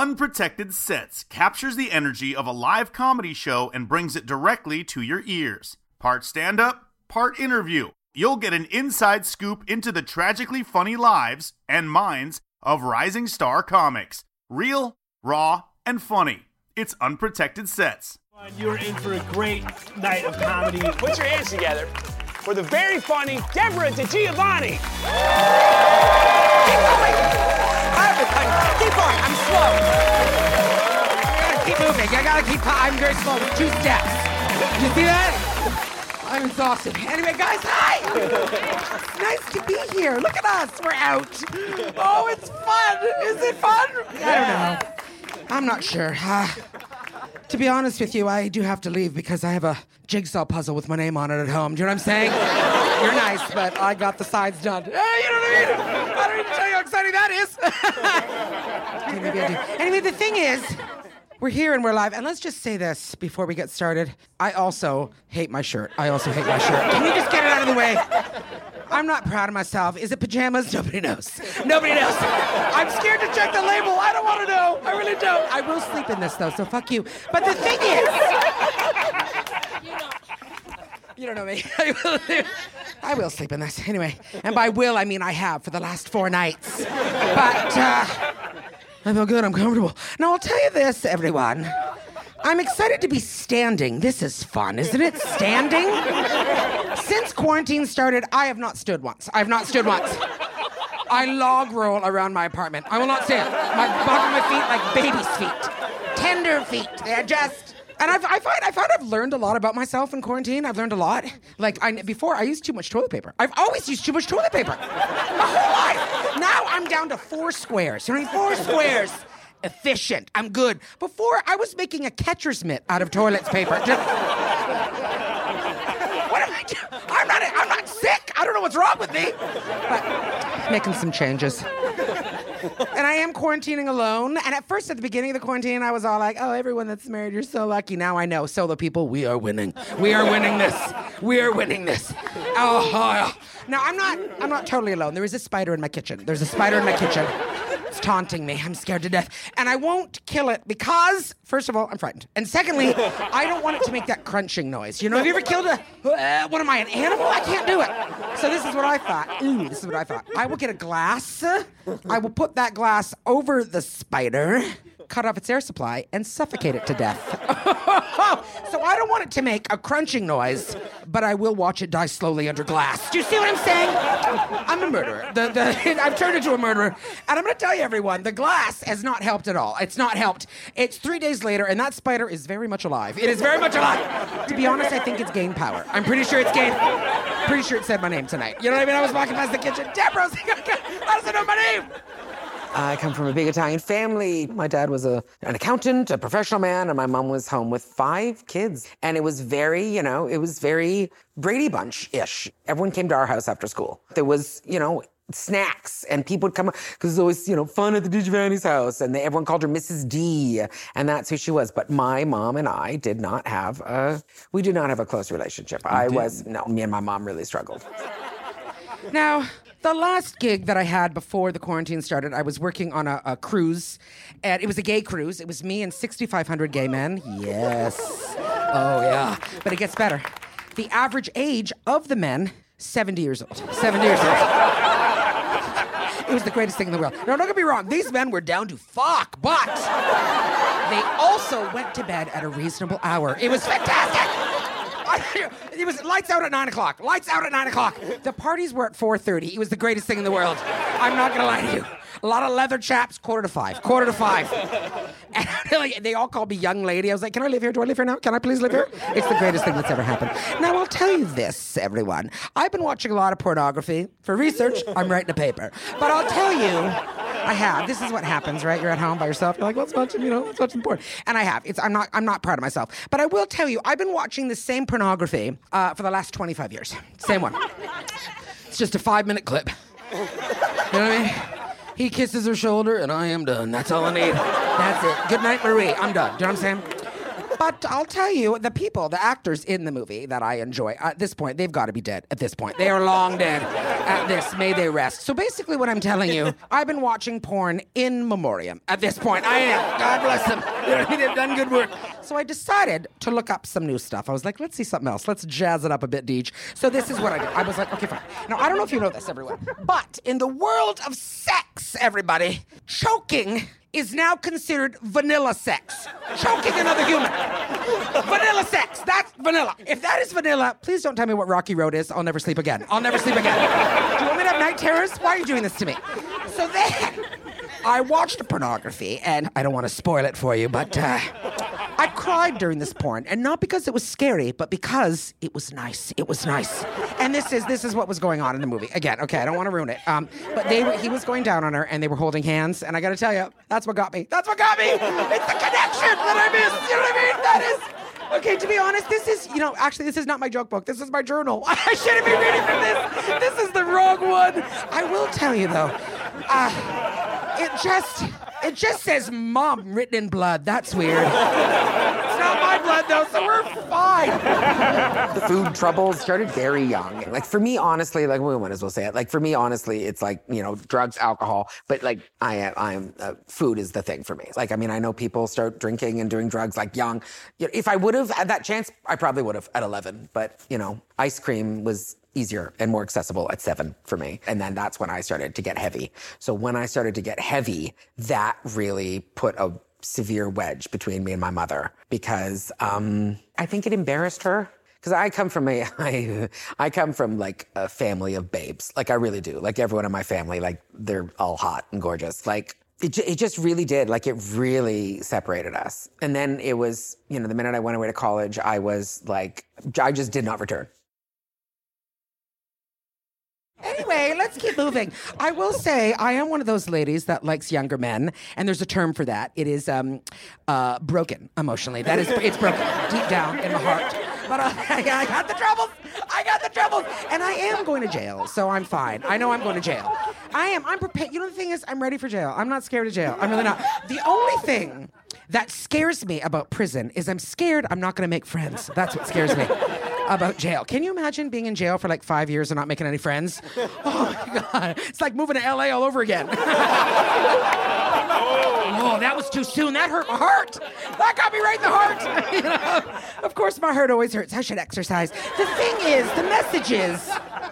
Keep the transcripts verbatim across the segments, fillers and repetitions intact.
Unprotected Sets captures the energy of a live comedy show and brings it directly to your ears. Part stand-up, part interview. You'll get an inside scoop into the tragically funny lives and minds of rising star comics. Real, raw, and funny. It's Unprotected Sets. You're in for a great night of comedy. Put your hands together for the very funny Deborah DiGiovanni. Keep going. Keep going. I'm slow. I gotta keep moving. I gotta keep. I'm very slow with two steps. You see that? I'm exhausted. Anyway, guys, hi. It's nice to be here. Look at us. We're out. Oh, it's fun. Is it fun? I don't know. I'm not sure. Uh, to be honest with you, I do have to leave because I have a jigsaw puzzle with my name on it at home. Do you know what I'm saying? You're nice, but I got the sides done. Hey, you know what I mean? I don't need to tell you how exciting that is. Maybe I do. Anyway, the thing is, we're here and we're live. And let's just say this before we get started. I also hate my shirt. I also hate my shirt. Can we just get it out of the way? I'm not proud of myself. Is it pajamas? Nobody knows. Nobody knows. I'm scared to check the label. I don't want to know. I really don't. I will sleep in this, though, so fuck you. But the thing is... You don't know me. I will, I will sleep in this. Anyway, and by will, I mean I have for the last four nights. But, uh... I feel good. I'm comfortable. Now, I'll tell you this, everyone. I'm excited to be standing. This is fun, isn't it? Standing? Since quarantine started, I have not stood once. I have not stood once. I log roll around my apartment. I will not stand. My bottom of my feet like baby's feet. Tender feet. They're just... And I've, I find I find I've learned a lot about myself in quarantine. I've learned a lot. Like, I, before, I used too much toilet paper. I've always used too much toilet paper. My whole life. Now I'm down to four squares. You know, four squares. Efficient. I'm good. Before, I was making a catcher's mitt out of toilet paper. Just... What am I doing? I'm not, I'm not sick. I don't know what's wrong with me. But making some changes. And I am quarantining alone. And at first, at the beginning of the quarantine, I was all like, oh, everyone that's married, you're so lucky. Now I know. Solo people, we are winning. We are winning this. We are winning this. Oh, oh. Now, I'm not, I'm not totally alone. There is a spider in my kitchen. There's a spider in my kitchen. It's taunting me. I'm scared to death. And I won't kill it because, first of all, I'm frightened. And secondly, I don't want it to make that crunching noise. You know, have you ever killed a, uh, what am I, an animal? I can't do it. So this is what I thought. Ooh, this is what I thought. I will get a glass. I will put that glass over the spider, cut off its air supply, and suffocate it to death. So I don't want it to make a crunching noise, but I will watch it die slowly under glass. Do you see what I'm saying? I'm a murderer. The, the, I've turned into a murderer. And I'm going to tell you, everyone, the glass has not helped at all. It's not helped. It's three days later, and that spider is very much alive. It is very much alive. To be honest, I think it's gained power. I'm pretty sure it's gained... Pretty sure it said my name tonight. You know what I mean? I was walking past the kitchen. Deborah, how does it know my name? I come from a big Italian family. My dad was a, an accountant, a professional man, and my mom was home with five kids. And it was very, you know, it was very Brady Bunch-ish. Everyone came to our house after school. There was, you know, snacks, and people would come, because it was always, you know, fun at the DiGiovanni's house, and they, everyone called her Missus D, and that's who she was. But my mom and I did not have a, we did not have a close relationship. You I didn't. was, no, me and my mom really struggled. Now, the last gig that I had before the quarantine started, I was working on a, a cruise, and it was a gay cruise. It was me and sixty-five hundred gay men. Yes. Oh, yeah. But it gets better. The average age of the men, seventy years old. seventy years old. It was the greatest thing in the world. Now, don't get me wrong. These men were down to fuck, but they also went to bed at a reasonable hour. It was fantastic. It was lights out at nine o'clock. Lights out at nine o'clock. The parties were at four thirty. It was the greatest thing in the world. I'm not gonna lie to you. A lot of leather chaps, quarter to five. Quarter to five. And like, they all called me young lady. I was like, can I live here? Do I live here now? Can I please live here? It's the greatest thing that's ever happened. Now, I'll tell you this, everyone. I've been watching a lot of pornography. For research, I'm writing a paper. But I'll tell you, I have. This is what happens, right? You're at home by yourself. You're like, let's watch, you know, let's watch some porn. And I have. It's. I'm not. I'm not proud of myself. But I will tell you, I've been watching the same pornography uh, for the last twenty-five years. Same one. It's just a five-minute clip. You know what I mean? He kisses her shoulder, and I am done. That's all I need. That's it. Good night, Marie. I'm done. Do you know what I'm saying? But I'll tell you, the people, the actors in the movie that I enjoy, at this point, they've got to be dead at this point. They are long dead at this. May they rest. So basically what I'm telling you, I've been watching porn in memoriam at this point. I am. God bless them. You know, they've done good work. So I decided to look up some new stuff. I was like, let's see something else. Let's jazz it up a bit, Deej. So this is what I did. I was like, okay, fine. Now, I don't know if you know this, everyone, but in the world of sex, everybody, choking is now considered vanilla sex. Choking another human. Vanilla sex. That's vanilla. If that is vanilla, please don't tell me what Rocky Road is. I'll never sleep again. I'll never sleep again. Do you want me to have night terrors? Why are you doing this to me? So then, I watched pornography, and I don't want to spoil it for you, but uh, I cried during this porn, and not because it was scary, but because it was nice. It was nice. And this is this is what was going on in the movie. Again, okay, I don't want to ruin it. Um, but they were, he was going down on her, and they were holding hands, and I got to tell you, that's what got me. That's what got me. It's the connection that I missed. You know what I mean? That is. Okay, to be honest, this is, you know, actually, this is not my joke book. This is my journal. I shouldn't be reading from this. This is the wrong one. I will tell you, though, uh, it just, it just says mom written in blood. That's weird. It's not my blood, though, so we're fine. The food troubles started very young. Like, for me, honestly, like, we might as well say it. Like, for me, honestly, it's like, you know, drugs, alcohol. But, like, I am, I am, uh, food is the thing for me. Like, I mean, I know people start drinking and doing drugs, like, young. You know, if I would have had that chance, I probably would have at eleven. But, you know, ice cream was easier and more accessible at seven for me. And then that's when I started to get heavy. So when I started to get heavy, that really put a severe wedge between me and my mother, because um, I think it embarrassed her. Because I come from a, I, I come from like a family of babes. Like I really do. Like everyone in my family, like they're all hot and gorgeous. Like it, it just really did. Like it really separated us. And then it was, you know, the minute I went away to college, I was like, I just did not return. Anyway, let's keep moving. I will say I am one of those ladies that likes younger men, and there's a term for that. It is um, uh, broken emotionally. That is, it's broken deep down in the heart. But uh, I got the troubles. I got the troubles. And I am going to jail, so I'm fine. I know I'm going to jail. I am. I'm prepared. You know, the thing is, I'm ready for jail. I'm not scared of jail. I'm really not. The only thing that scares me about prison is I'm scared I'm not going to make friends. That's what scares me about jail. Can you imagine being in jail for like five years and not making any friends? Oh my God. It's like moving to L A all over again. Oh, that was too soon. That hurt my heart. That got me right in the heart. You know? Of course, my heart always hurts. I should exercise. The thing is, the message is...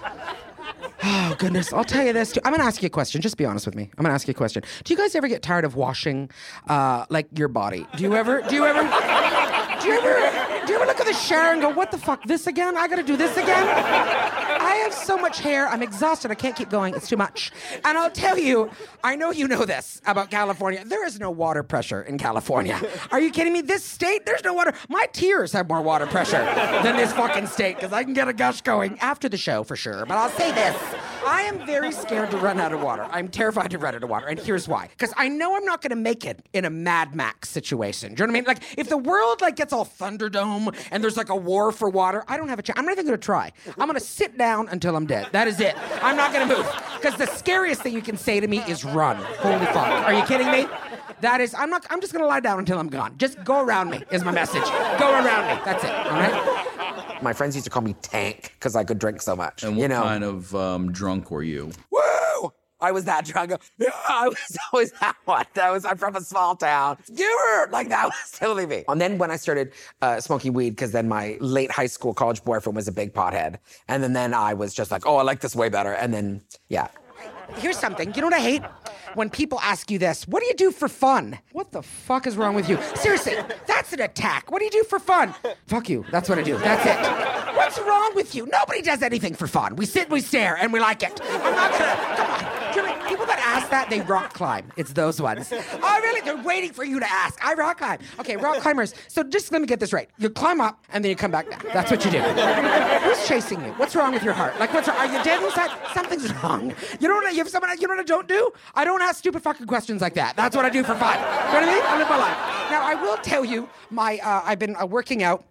Oh, goodness. I'll tell you this, too. I'm going to ask you a question. Just be honest with me. I'm going to ask you a question. Do you guys ever get tired of washing, uh, like, your body? Do you ever? Do you ever? Do you ever? Do you ever look at the shower and go, what the fuck, this again? I got to do this again? I have so much hair. I'm exhausted. I can't keep going. It's too much. And I'll tell you, I know you know this about California. There is no water pressure in California. Are you kidding me? This state, there's no water. My tears have more water pressure than this fucking state, because I can get a gush going after the show for sure. But I'll say this. I am very scared to run out of water. I'm terrified to run out of water, and here's why. Because I know I'm not going to make it in a Mad Max situation. Do you know what I mean? Like, if the world, like, gets all Thunderdome and there's, like, a war for water, I don't have a chance. I'm not even going to try. I'm going to sit down until I'm dead. That is it. I'm not going to move. Because the scariest thing you can say to me is run. Holy fuck. Are you kidding me? That is, I'm not, I'm just going to lie down until I'm gone. Just go around me is my message. Go around me. That's it. All right? My friends used to call me Tank because I could drink so much. And what you know? kind of um, drunk were you? Woo! I was that drunk. Yeah, I was always that one. That was, I'm from a small town. You like that was totally me. And then when I started uh, smoking weed, because then my late high school college boyfriend was a big pothead. And then, then I was just like, oh, I like this way better. And then, yeah. Here's something. You know what I hate? When people ask you this, what do you do for fun? What the fuck is wrong with you? Seriously, that's an attack. What do you do for fun? Fuck you. That's what I do. That's it. What's wrong with you? Nobody does anything for fun. We sit, we stare, and we like it. I'm not gonna, come on. Do you know, people that ask that, they rock climb. It's those ones. Oh, really? They're waiting for you to ask. I rock climb. Okay, rock climbers. So just let me get this right. You climb up, and then you come back down. That's what you do. Who's chasing you? What's wrong with your heart? Like, what's wrong? Are you dead inside? Something's wrong. You know what? You have someone. You know what I don't do? I don't ask stupid fucking questions like that. That's what I do for fun. You know what I mean? I live my life. Now, I will tell you, my uh, I've been uh, working out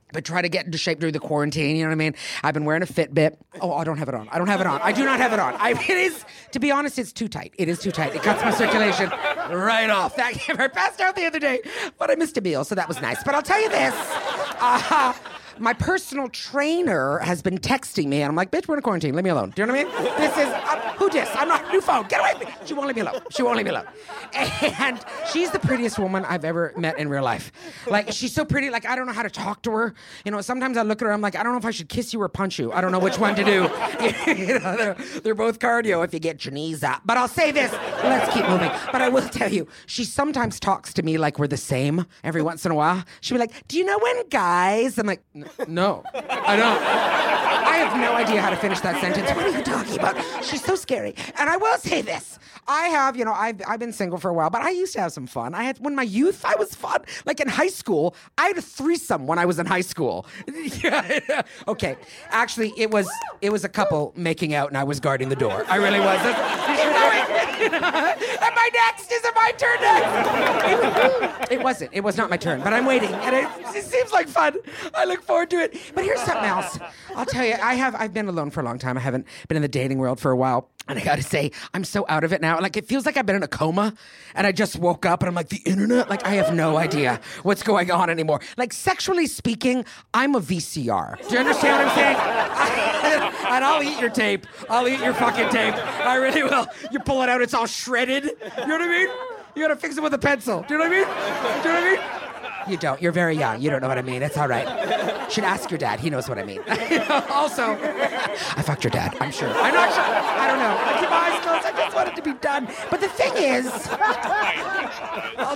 but try to get into shape during the quarantine, you know what I mean? I've been wearing a Fitbit. Oh, I don't have it on. I don't have it on. I do not have it on. I, it is, to be honest, it's too tight. It is too tight. It cuts my circulation right off. That I passed out the other day, but I missed a meal, so that was nice. But I'll tell you this. Uh, my personal trainer has been texting me, and I'm like, bitch, we're in a quarantine. Leave me alone. Do you know what I mean? This is, uh, who dis? I'm not, new phone. Get away from me. She won't leave me alone. She won't leave me alone. And she's the prettiest woman I've ever met in real life. Like, she's so pretty. Like, I don't know how to talk to her. You know, sometimes I look at her, I'm like, I don't know if I should kiss you or punch you. I don't know which one to do. You know, they're, they're both cardio if you get your knees up. But I'll say this. Let's keep moving. But I will tell you, she sometimes talks to me like we're the same every once in a while. She'll be like, do you know when guys? I'm like, no, I don't. I have no idea how to finish that sentence. What are you talking about? She's so scary. And I will say this. I have, you know, I've, I've been single for a while, but I used to have some fun. I had, when my youth, I was fun. Like in high school, I had a threesome when I was in high school. Okay. Actually, it was, it was a couple making out and I was guarding the door. I really was. Keep going. Am I next? Is it my turn next? It wasn't. It was not my turn, but I'm waiting. And it, it seems like fun. I look forward to it. But here's something else. I'll tell you, I have, I've been alone for a long time. I haven't been in the dating world for a while. And I gotta say, I'm so out of it now. Like, it feels like I've been in a coma and I just woke up and I'm like, the internet? Like, I have no idea what's going on anymore. Like, sexually speaking, I'm a V C R. Do you understand what I'm saying? I, and I'll eat your tape. I'll eat your fucking tape. I really will. You pull it out, it's all shredded. You know what I mean? You gotta fix it with a pencil. Do you know what I mean? Do you know what I mean? You don't. You're very young. You don't know what I mean. It's all right. Should ask your dad. He knows what I mean. Also, I fucked your dad. I'm sure. I'm not sure. I don't know. I keep my eyes closed. I just want it to be done. But the thing is, I'll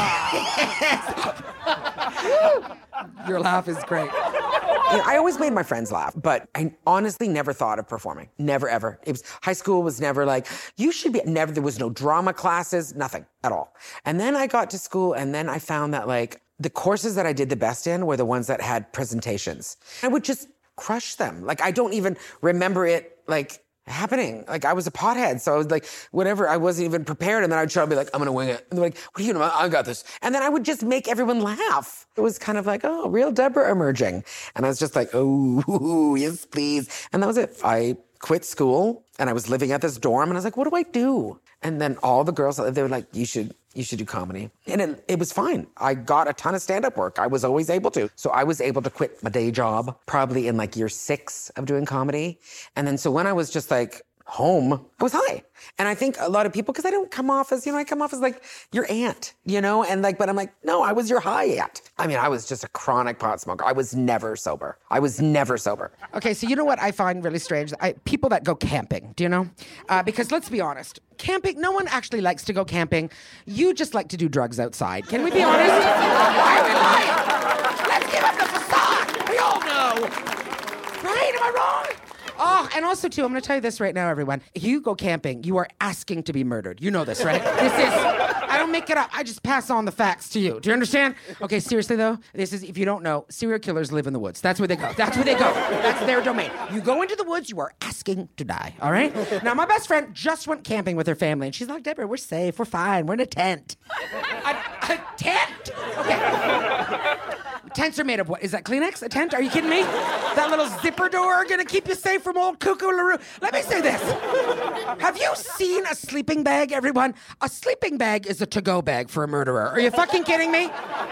tell you. Your laugh is great. You know, I always made my friends laugh, but I honestly never thought of performing. Never, ever. It was, high school was never like, you should be, never, there was no drama classes, nothing at all. And then I got to school and then I found that like, the courses that I did the best in were the ones that had presentations. I would just crush them. Like, I don't even remember it, like, happening. Like, I was a pothead, so I was like, whatever, I wasn't even prepared, and then I'd try to be like, I'm gonna wing it. And they're like, what are you doing? I got this. And then I would just make everyone laugh. It was kind of like, oh, real Deborah emerging. And I was just like, oh, yes, please. And that was it. I quit school, and I was living at this dorm, and I was like, what do I do? And then all the girls, they were like, you should, you should do comedy. And it, it was fine. I got a ton of stand-up work. I was always able to. So I was able to quit my day job probably in like year six of doing comedy. And then so when I was just like home, I was high. And I think a lot of people, because I don't come off as, you know, I come off as like your aunt, you know? And like, but I'm like, no, I was your high aunt. I mean, I was just a chronic pot smoker. I was never sober. I was never sober. Okay, so you know what I find really strange? I, people that go camping, do you know? Uh, because let's be honest, camping, no one actually likes to go camping. You just like to do drugs outside. Can we be honest? Why are we lying? Let's give up the facade. We all know. Right? Am I wrong? Oh, and also, too, I'm going to tell you this right now, everyone. If you go camping, you are asking to be murdered. You know this, right? This is, I don't make it up. I just pass on the facts to you. Do you understand? Okay, seriously, though, this is, if you don't know, serial killers live in the woods. That's where they go. That's where they go. That's their domain. You go into the woods, you are asking to die, all right? Now, my best friend just went camping with her family, and she's like, Deborah, we're safe. We're fine. We're in a tent. A, a tent? Okay. Tents are made of what? Is that Kleenex? A tent? Are you kidding me? That little zipper door gonna keep you safe from old Cuckoo LaRue? Let me say this. Have you seen a sleeping bag, everyone? A sleeping bag is a to-go bag for a murderer. Are you fucking kidding me?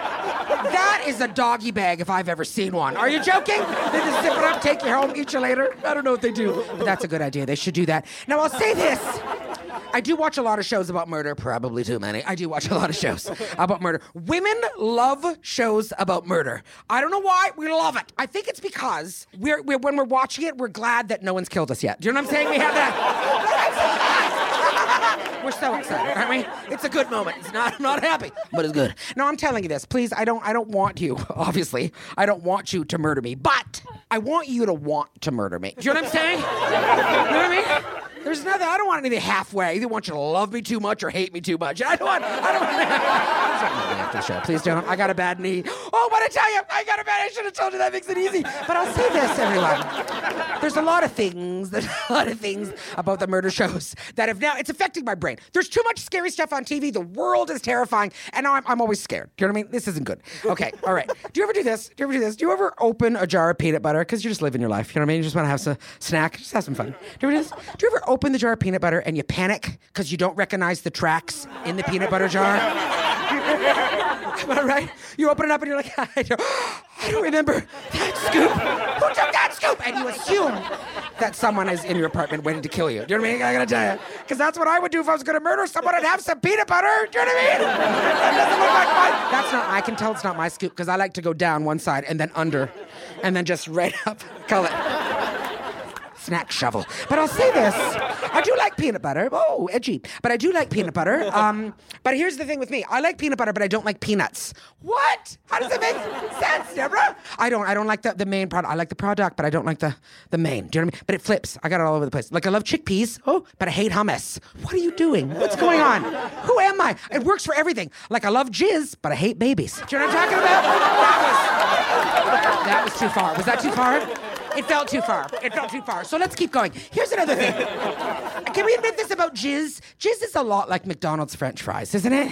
That is a doggy bag if I've ever seen one. Are you joking? They just zip it up, take you home, eat you later? I don't know what they do, but that's a good idea. They should do that. Now, I'll say this. I do watch a lot of shows about murder, probably too many. I do watch a lot of shows about murder. Women love shows about murder. I don't know why, we love it. I think it's because we're, we're when we're watching it, we're glad that no one's killed us yet. Do you know what I'm saying? We have that. We're so excited, aren't we? It's a good moment. It's not, I'm not happy, but it's good. No, I'm telling you this. Please, I don't I don't want you, obviously. I don't want you to murder me, but I want you to want to murder me. Do you know what I'm saying? You know what I mean? There's nothing, I don't want anything halfway. I either want you to love me too much or hate me too much. I don't want, I don't want, I don't want after the show. Please don't. I got a bad knee. Oh, Oh, what I tell you, I got a bad. I should have told you that makes it easy. But I'll say this, everyone. There's a lot of things, there's a lot of things about the murder shows that have now, it's affecting my brain. There's too much scary stuff on T V. The world is terrifying. And now I'm, I'm always scared. Do you know what I mean? This isn't good. Okay, all right. Do you ever do this? Do you ever do this? Do you ever open a jar of peanut butter? Because you're just living your life. You know what I mean? You just want to have some snack. Just have some fun. Do you ever do this? Do you ever open the jar of peanut butter and you panic because you don't recognize the tracks in the peanut butter jar? Am I right? You open it up and you're like, I don't, I don't remember that scoop. Who took that scoop? And you assume that someone is in your apartment waiting to kill you. Do you know what I mean? I gotta tell you. Because that's what I would do if I was gonna murder someone. I'd have some peanut butter. Do you know what I mean? That doesn't look like mine. That's not, I can tell it's not my scoop because I like to go down one side and then under and then just right up. Call it snack shovel. But I'll say this. I do like peanut butter. Oh, edgy. But I do like peanut butter. Um, but here's the thing with me. I like peanut butter, but I don't like peanuts. What? How does that make sense, Deborah? I don't. I don't like the, the main product. I like the product, but I don't like the, the main. Do you know what I mean? But it flips. I got it all over the place. Like I love chickpeas. Oh, but I hate hummus. What are you doing? What's going on? Who am I? It works for everything. Like I love jizz, but I hate babies. Do you know what I'm talking about? That was, that was too far. Was that too far? It felt too far. It felt too far. So let's keep going. Here's another thing. Can we admit this about jizz? Jizz is a lot like McDonald's French fries, isn't it?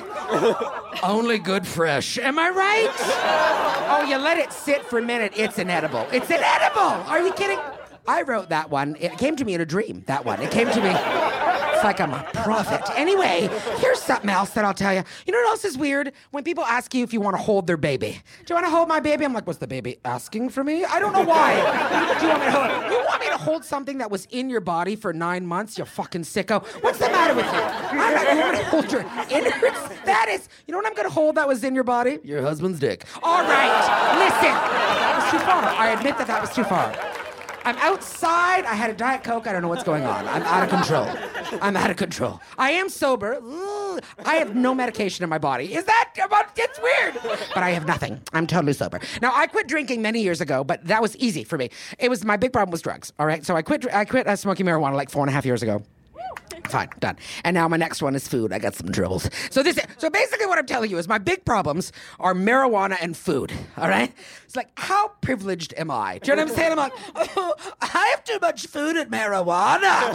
Only good fresh. Am I right? Oh, you let it sit for a minute. It's inedible. It's inedible. Are you kidding? I wrote that one. It came to me in a dream, that one. It came to me. It's like I'm a prophet. Anyway, here's something else that I'll tell you. You know what else is weird? When people ask you if you want to hold their baby. Do you want to hold my baby? I'm like, was the baby asking for me? I don't know why. Do you want me to hold? You want me to hold something that was in your body for nine months? You fucking sicko. What's the matter with you? I'm not going to hold your innards. That is, you know what I'm going to hold that was in your body? Your husband's dick. All right, listen. That was too far. I admit that that was too far. I'm outside. I had a Diet Coke. I don't know what's going on. I'm out of control. I'm out of control. I am sober. Ugh. I have no medication in my body. Is that about? It's weird. But I have nothing. I'm totally sober. Now, I quit drinking many years ago, but that was easy for me. It was my big problem was drugs. All right. So I quit. I quit uh, smoking marijuana like four and a half years ago. Fine, done. And now my next one is food. I got some dribbles. So this, so basically what I'm telling you is my big problems are marijuana and food, all right? It's like, how privileged am I? Do you know what I'm saying? I'm like, oh, I have too much food and marijuana.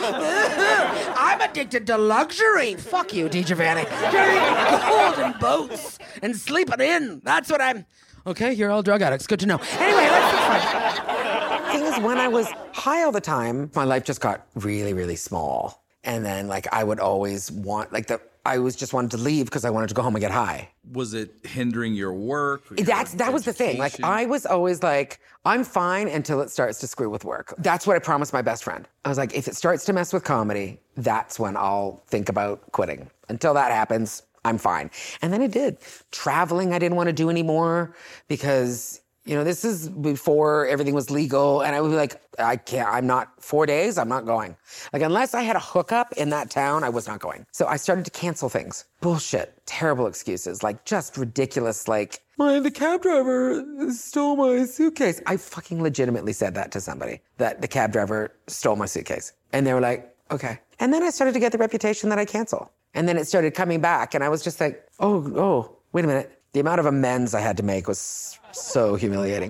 I'm addicted to luxury. Fuck you, D J Vanny. Do you know what I mean? Gold and boats and sleeping in. That's what I'm... Okay, you're all drug addicts. Good to know. Anyway, let's just find... thing is, when I was high all the time, my life just got really, really small. And then, like, I would always want, like, the I was just wanted to leave because I wanted to go home and get high. Was it hindering your work? Your That's that was the thing. Like, I was always like, I'm fine until it starts to screw with work. That's what I promised my best friend. I was like, if it starts to mess with comedy, that's when I'll think about quitting. Until that happens, I'm fine. And then it did. Traveling, I didn't want to do anymore because... You know, this is before everything was legal, and I would be like, I can't, I'm not, four days, I'm not going. Like, unless I had a hookup in that town, I was not going. So I started to cancel things. Bullshit, terrible excuses, like, just ridiculous, like, my, the cab driver stole my suitcase. I fucking legitimately said that to somebody, that the cab driver stole my suitcase. And they were like, okay. And then I started to get the reputation that I cancel. And then it started coming back, and I was just like, oh, oh, wait a minute. The amount of amends I had to make was so humiliating.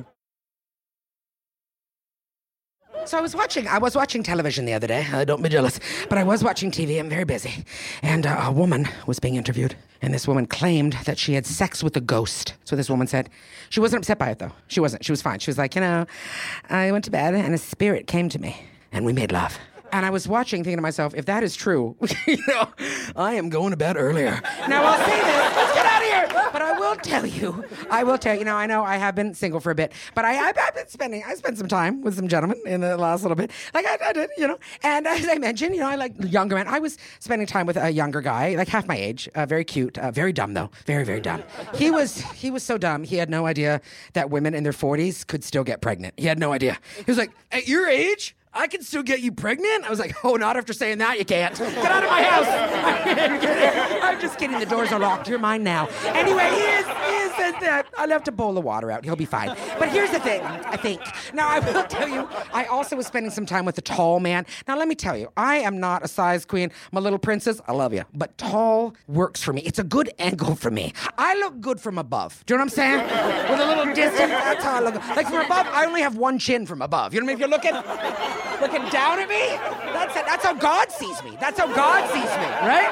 So I was watching, I was watching television the other day. Uh, don't be jealous. But I was watching T V. I'm very busy. And uh, a woman was being interviewed. And this woman claimed that she had sex with a ghost. So this woman said. She wasn't upset by it, though. She wasn't. She was fine. She was like, you know, I went to bed and a spirit came to me. And we made love. And I was watching, thinking to myself, if that is true, you know, I am going to bed earlier. Now, I'll say this. Let's get out of here. But I will tell you, I will tell you, you know, I know I have been single for a bit, but I, I've, I've been spending, I spent some time with some gentlemen in the last little bit. Like I, I did, you know. And as I mentioned, you know, I like younger men. I was spending time with a younger guy, like half my age, uh, very cute, uh, very dumb, though. Very, very dumb. He was, he was so dumb, he had no idea that women in their forties could still get pregnant. He had no idea. He was like, at your age? I can still get you pregnant? I was like, oh, not after saying that, you can't. Get out of my house. I'm just kidding. The doors are locked. You're mine now. Anyway, he is, he is said that. I left a bowl of water out. He'll be fine. But here's the thing, I think. Now, I will tell you, I also was spending some time with a tall man. Now, let me tell you, I am not a size queen. My little princess, I love you. But tall works for me. It's a good angle for me. I look good from above. Do you know what I'm saying? With a little distance, that's how I look. Like from above, I only have one chin from above. You know what I mean? If you're looking, looking down at me, that's, that's how God sees me. That's how God sees me, right?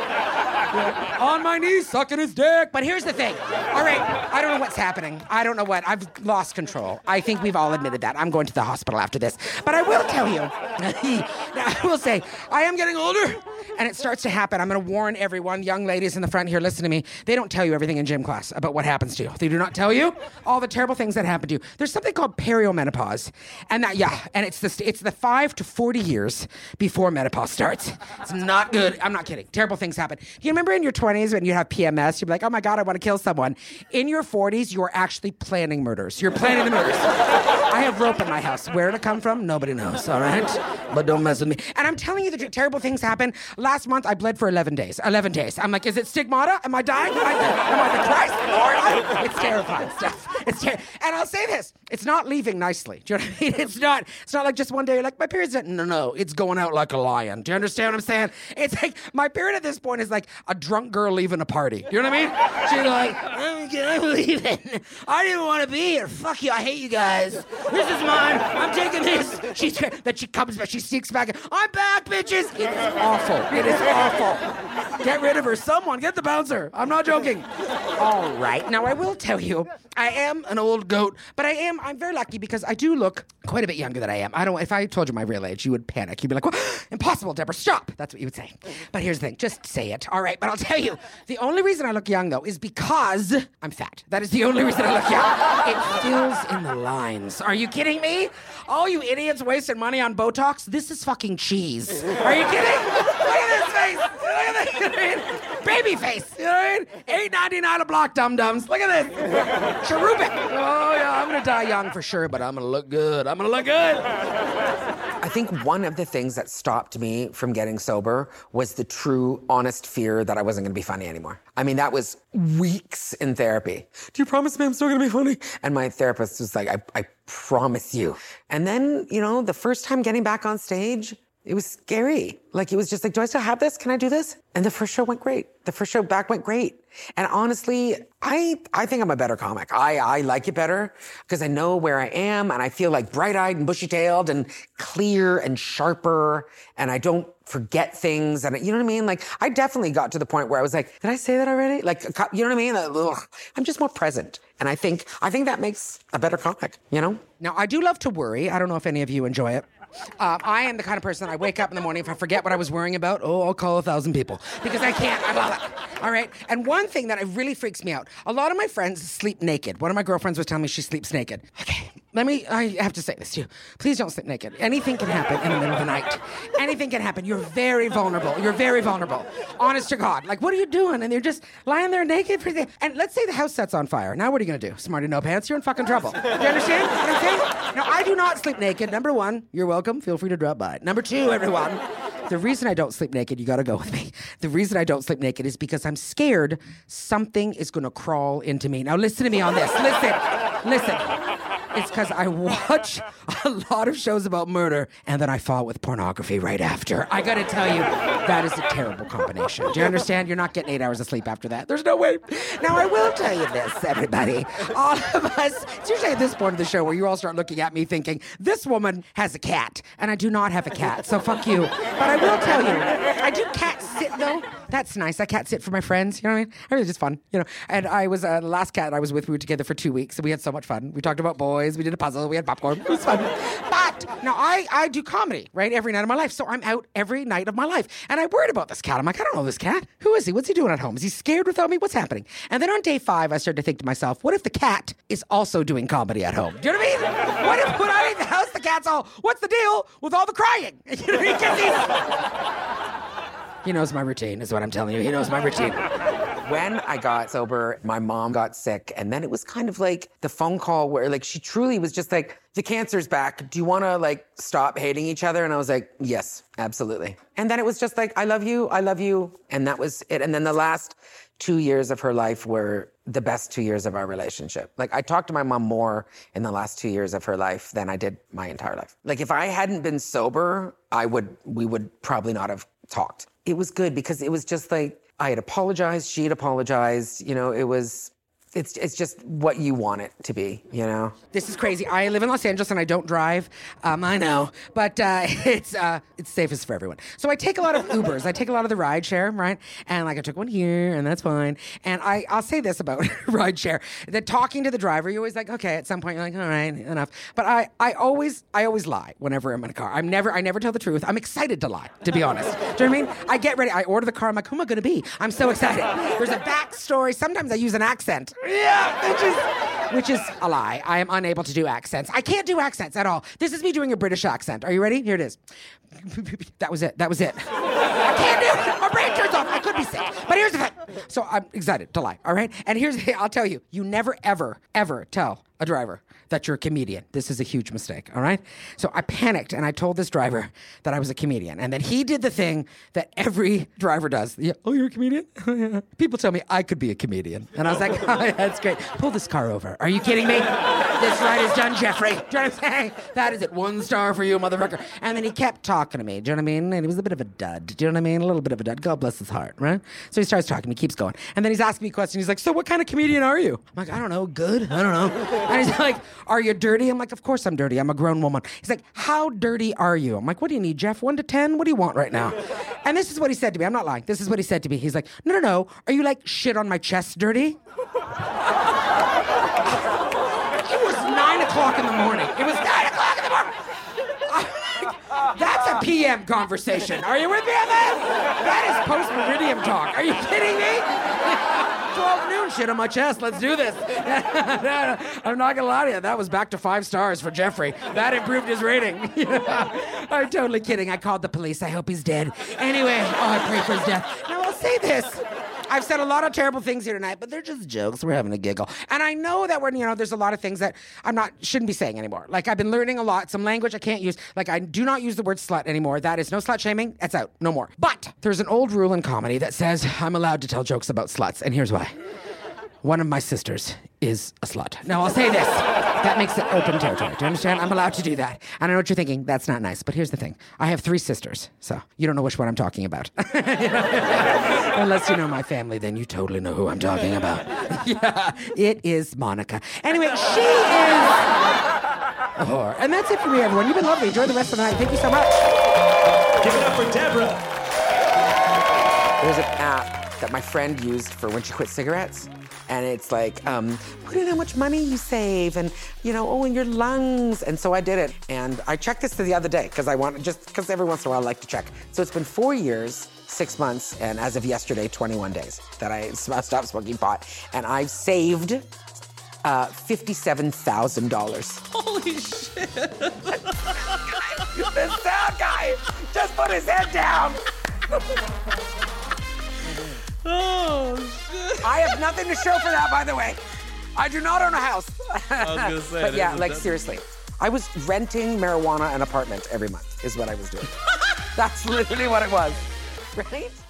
Yeah. On my knees, sucking his dick. But here's the thing. All right, I don't know what's happening. I don't know what. I've lost control. I think we've all admitted that. I'm going to the hospital after this. But I will tell you, now I will say, I am getting older, and it starts to happen. I'm going to warn everyone, young ladies in the front here, listen to me. They don't tell you everything in gym class about what happens to you. They do not tell you all the terrible things that happen to you. There's something called perimenopause. And that, yeah, and it's the, it's the five to forty years before menopause starts. It's not good. I'm not kidding. Terrible things happen. Do you remember in your twenties when you have P M S, you'd be like, oh my God, I want to kill someone. In your forties, you're actually planning murders. You're planning the murders. I have rope in my house. Where did it come from? Nobody knows, all right? But don't mess with me. And I'm telling you, the terrible things happen. Last month, I bled for eleven days. eleven days. I'm like, is it stigmata? Am I dying? Am I, am I the Christ Lord? I, it's terrifying stuff. It's ter- and I'll say this. It's not leaving nicely. Do you know what I mean? It's not, it's not like just one day you're like, my period's not. No, no. It's going out like a lion. Do you understand what I'm saying? It's like, my period at this point is like a drunk girl leaving a party. Do you know what I mean? She's like, I'm, I'm leaving. I didn't want to be here. Fuck you. I hate you guys. This is mine. I'm taking this. She's that she comes back. She sneaks back. I'm back, bitches. It is awful. It is awful. Get rid of her. Someone get the bouncer. I'm not joking. All right. Now I will tell you, I am an old goat, but I am. I'm very lucky because I do look quite a bit younger than I am. I don't. If I told you my real age, you would panic. You'd be like, what? Impossible, Deborah. Stop. That's what you would say. But here's the thing. Just say it. All right. But I'll tell you, the only reason I look young though is because I'm fat. That is the only reason I look young. It fills in the lines. Are you kidding me? All you idiots wasting money on Botox, this is fucking cheese. Are you kidding? Look at this face. Look at this. You know what I mean? Baby face. You know what I mean? eight ninety-nine a block, dum-dums. Look at this. Cherubic. Oh, yeah, I'm going to die young for sure, but I'm going to look good. I'm going to look good. I think one of the things that stopped me from getting sober was the true, honest fear that I wasn't going to be funny anymore. I mean, that was weeks in therapy. Do you promise me I'm still going to be funny? And my therapist was like, I, I promise you. And then, you know, the first time getting back on stage, it was scary. Like, it was just like, do I still have this? Can I do this? And the first show went great. The first show back went great. And honestly, I I think I'm a better comic. I, I like it better because I know where I am and I feel like bright-eyed and bushy-tailed and clear and sharper and I don't forget things. And you know what I mean? Like, I definitely got to the point where I was like, did I say that already? Like, you know what I mean? Ugh. I'm just more present. And I think I think that makes a better comic, you know? Now, I do love to worry. I don't know if any of you enjoy it. Uh, I am the kind of person, I wake up in the morning, if I forget what I was worrying about, oh, I'll call a thousand people. Because I can't. I love it. All right? And one thing that really freaks me out, a lot of my friends sleep naked. One of my girlfriends was telling me she sleeps naked. Okay, let me, I have to say this to you. Please don't sleep naked. Anything can happen in the middle of the night. Anything can happen. You're very vulnerable. You're very vulnerable. Honest to God. Like, what are you doing? And you're just lying there naked. For the, and let's say the house sets on fire. Now what are you going to do? Smarty no pants? You're in fucking trouble. Do you understand what I'm saying? Now, I do not sleep naked. Number one, you're welcome. Feel free to drop by. Number two, everyone, the reason I don't sleep naked, you got to go with me. The reason I don't sleep naked is because I'm scared something is going to crawl into me. Now, listen to me on this. Listen. Listen. It's because I watch a lot of shows about murder and then I fall with pornography right after. I gotta tell you, that is a terrible combination. Do you understand? You're not getting eight hours of sleep after that. There's no way. Now, I will tell you this, everybody. All of us, it's usually at this point of the show where you all start looking at me thinking, this woman has a cat, and I do not have a cat, so fuck you. But I will tell you, I do cat sit, though. That's nice. I cat sit for my friends, you know what I mean? It was just fun, you know. And I was, uh, the last cat I was with, we were together for two weeks, and we had so much fun. We talked about boys, we did a puzzle, we had popcorn. It was fun. But now I, I do comedy, right, every night of my life. So I'm out every night of my life. And I worried about this cat. I'm like, I don't know this cat. Who is he? What's he doing at home? Is he scared without me? What's happening? And then on day five, I started to think to myself, what if the cat is also doing comedy at home? Do you know what I mean? What if when I leave the house, the cat's all, what's the deal with all the crying? You know what I mean? He knows my routine, is what I'm telling you. He knows my routine. When I got sober, my mom got sick, and then it was kind of like the phone call where like she truly was just like, the cancer's back. Do you want to like stop hating each other? And I was like, yes, absolutely. And then it was just like, I love you, I love you. And that was it. And then the last two years of her life were the best two years of our relationship. Like I talked to my mom more in the last two years of her life than I did my entire life. Like if I hadn't been sober, I would, we would probably not have talked. It was good because it was just like, I had apologized, she had apologized, you know, it was, It's it's just what you want it to be, you know? This is crazy. I live in Los Angeles and I don't drive. Um, I know, but uh, it's uh, it's safest for everyone. So I take a lot of Ubers. I take a lot of the ride share, right? And like I took one here, and that's fine. And I I'll say this about ride share: that talking to the driver, you're always like, okay. At some point, you're like, all right, enough. But I I always I always lie whenever I'm in a car. I'm never I never tell the truth. I'm excited to lie, to be honest. Do you know what I mean? I get ready. I order the car. I'm like, who am I going to be? I'm so excited. There's a backstory. Sometimes I use an accent. Yeah, which is, which is a lie. I am unable to do accents. I can't do accents at all. This is me doing a British accent. Are you ready? Here it is. That was it. That was it. I can't do it. My brain turns off. I could be sick. But here's the thing. So I'm excited to lie, all right? And here's the I'll tell you, you never, ever, ever tell a driver that you're a comedian. This is a huge mistake, all right? So I panicked and I told this driver that I was a comedian. And then he did the thing that every driver does. Yeah, oh, you're a comedian? People tell me I could be a comedian. And I was like, oh, that's great. Pull this car over. Are you kidding me? This ride is done, Jeffrey. Do you know what I'm saying? That is it. One star for you, motherfucker. And then he kept talking to me. Do you know what I mean? And he was a bit of a dud. Do you know what I mean? A little bit of a dud. God bless his heart, right? So he starts talking. He keeps going. And then he's asking me questions. He's like, so what kind of comedian are you? I'm like, I don't know. Good. I don't know. And he's like, are you dirty? I'm like, of course I'm dirty. I'm a grown woman. He's like, how dirty are you? I'm like, what do you need, Jeff? One to ten? What do you want right now? And this is what he said to me. I'm not lying. This is what he said to me. He's like, no, no, no. Are you like shit on my chest dirty? It was nine o'clock in the morning. It was nine o'clock in the morning. That's a P M conversation. Are you with me on that? That is post-meridium talk. Are you kidding me? twelve noon, shit on my chest. Let's do this. I'm not gonna lie to you. That was back to five stars for Jeffrey. That improved his rating. I'm totally kidding. I called the police. I hope he's dead. Anyway, oh, I pray for his death. Now I'll say this. I've said a lot of terrible things here tonight, but they're just jokes. We're having a giggle. And I know that we're, you know, there's a lot of things that I'm not, shouldn't be saying anymore. Like I've been learning a lot, some language I can't use. Like I do not use the word slut anymore. That is no slut shaming. That's out. No more. But there's an old rule in comedy that says I'm allowed to tell jokes about sluts. And here's why. One of my sisters is a slut. Now, I'll say this. That makes it open territory. Do you understand? I'm allowed to do that. And I know what you're thinking. That's not nice. But here's the thing. I have three sisters, so you don't know which one I'm talking about. Unless you know my family, then you totally know who I'm talking about. Yeah, it is Monica. Anyway, she is a whore. And that's it for me, everyone. You've been lovely. Enjoy the rest of the night. Thank you so much. Give it up for Deborah. There's an app that my friend used for when she quit cigarettes. And it's like, um, put in how much money you save and, you know, oh, and your lungs. And so I did it. And I checked this the other day because I want, just because every once in a while I like to check. So it's been four years, six months, and as of yesterday, twenty-one days that I stopped smoking pot. And I've saved uh, fifty-seven thousand dollars. Holy shit. The sound guy just put his head down. Oh, shit. I have nothing to show for that, by the way. I do not own a house. I was gonna say. But yeah, that- like that- seriously. I was renting marijuana an apartment every month is what I was doing. That's literally what it was. Right?